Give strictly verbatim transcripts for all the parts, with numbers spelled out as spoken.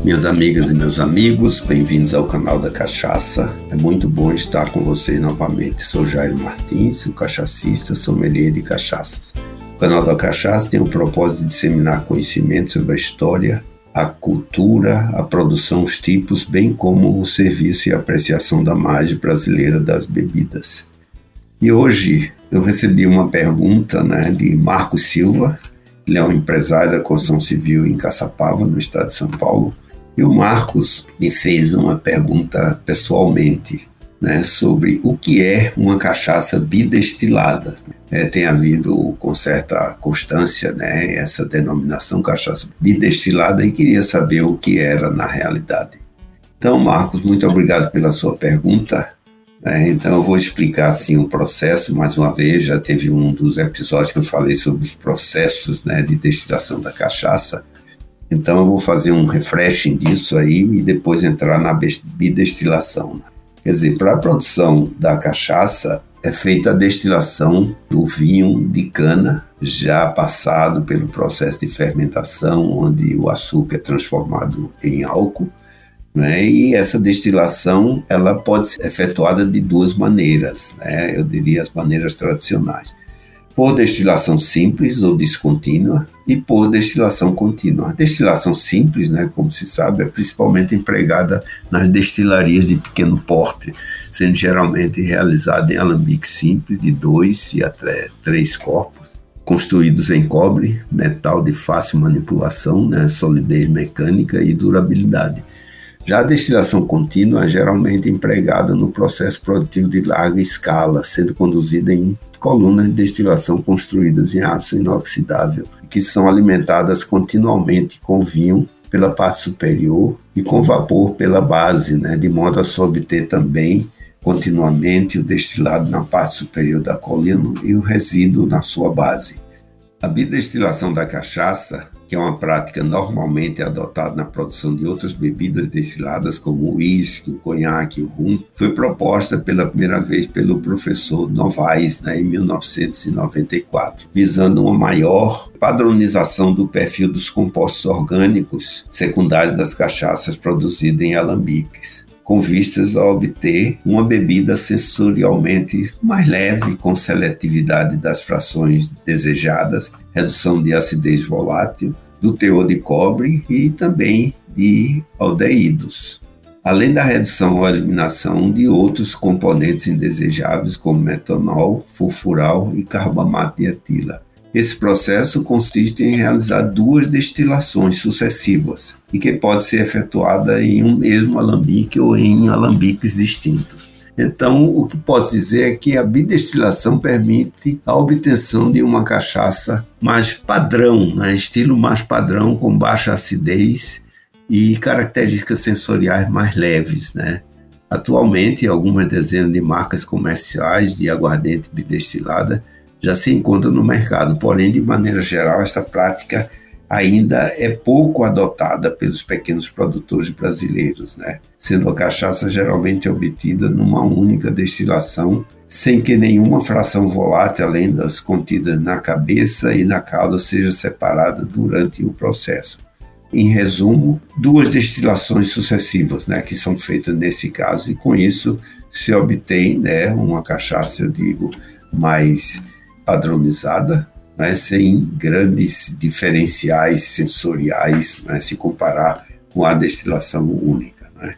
Minhas amigas e meus amigos, bem-vindos ao canal da Cachaça. É muito bom estar com vocês novamente. Sou Jairo Martins, o cachacista, sommelier de cachaças. O canal da Cachaça tem o propósito de disseminar conhecimento sobre a história, a cultura, a produção, os tipos, bem como o serviço e a apreciação da margem brasileira das bebidas. E hoje eu recebi uma pergunta né, de Marcos Silva. Ele é um empresário da construção civil em Caçapava, no estado de São Paulo. E o Marcos me fez uma pergunta pessoalmente, né, sobre o que é uma cachaça bidestilada. É, tem havido com certa constância né, essa denominação cachaça bidestilada e queria saber o que era na realidade. Então, Marcos, muito obrigado pela sua pergunta. É, então eu vou explicar assim o processo, mais uma vez, já teve um dos episódios que eu falei sobre os processos né, de destilação da cachaça. Então eu vou fazer um refreshing disso aí e depois entrar na bidestilação. Quer dizer, para a produção da cachaça é feita a destilação do vinho de cana, já passado pelo processo de fermentação, onde o açúcar é transformado em álcool, né? E essa destilação ela pode ser efetuada de duas maneiras, né? Eu diria as maneiras tradicionais. Por destilação simples ou descontínua e por destilação contínua. A destilação simples, né, como se sabe, é principalmente empregada nas destilarias de pequeno porte, sendo geralmente realizada em alambique simples de dois e até três corpos, construídos em cobre, metal de fácil manipulação, né, solidez mecânica e durabilidade. Já a destilação contínua é geralmente empregada no processo produtivo de larga escala, sendo conduzida em colunas de destilação construídas em aço inoxidável, que são alimentadas continuamente com vinho pela parte superior e com vapor pela base, né, de modo a se obter também continuamente o destilado na parte superior da coluna e o resíduo na sua base. A bidestilação da cachaça, que é uma prática normalmente adotada na produção de outras bebidas destiladas como o uísque, o conhaque e o rum, foi proposta pela primeira vez pelo professor Novaes né, em mil novecentos e noventa e quatro, visando uma maior padronização do perfil dos compostos orgânicos secundários das cachaças produzidas em alambiques, com vistas a obter uma bebida sensorialmente mais leve, com seletividade das frações desejadas, redução de acidez volátil, do teor de cobre e também de aldeídos, além da redução ou eliminação de outros componentes indesejáveis como metanol, fulfural e carbamato de etila. Esse processo consiste em realizar duas destilações sucessivas e que pode ser efetuada em um mesmo alambique ou em alambiques distintos. Então, o que posso dizer é que a bidestilação permite a obtenção de uma cachaça mais padrão, né? Estilo mais padrão, com baixa acidez e características sensoriais mais leves, né? Atualmente, algumas dezenas de marcas comerciais de aguardente bidestilada já se encontra no mercado, porém, de maneira geral, essa prática ainda é pouco adotada pelos pequenos produtores brasileiros, né? Sendo a cachaça geralmente obtida numa única destilação, sem que nenhuma fração volátil, além das contidas na cabeça e na cauda, seja separada durante o processo. Em resumo, duas destilações sucessivas, né, que são feitas nesse caso, e com isso se obtém né, uma cachaça, eu digo, mais padronizada, né, sem grandes diferenciais sensoriais, né, se comparar com a destilação única. Né.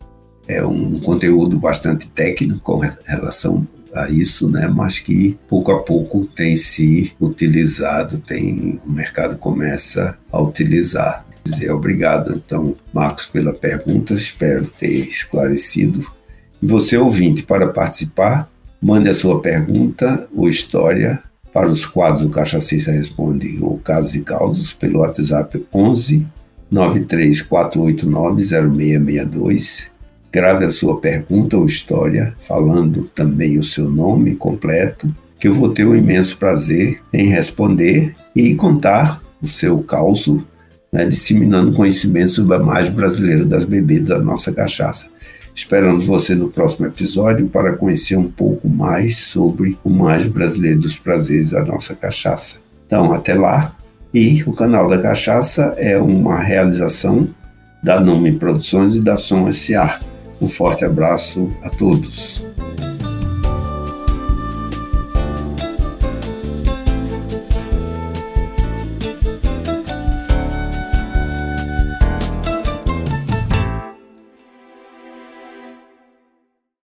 É um conteúdo bastante técnico com relação a isso, né, mas que pouco a pouco tem se utilizado, tem, o mercado começa a utilizar. Dizer obrigado, então, Marcos, pela pergunta, espero ter esclarecido. E você, ouvinte, para participar, mande a sua pergunta ou história para os quadros do Cachacista Responde ou Casos e Causos pelo WhatsApp onze nove três quatro oito nove zero seis seis dois. Grave a sua pergunta ou história, falando também o seu nome completo, que eu vou ter um imenso prazer em responder e contar o seu causo, né, disseminando conhecimento sobre a margem brasileira das bebidas da nossa cachaça. Esperamos você no próximo episódio para conhecer um pouco mais sobre o margem brasileiro dos prazeres da nossa cachaça. Então, até lá. E o canal da Cachaça é uma realização da Numi Produções e da Som S A. Um forte abraço a todos.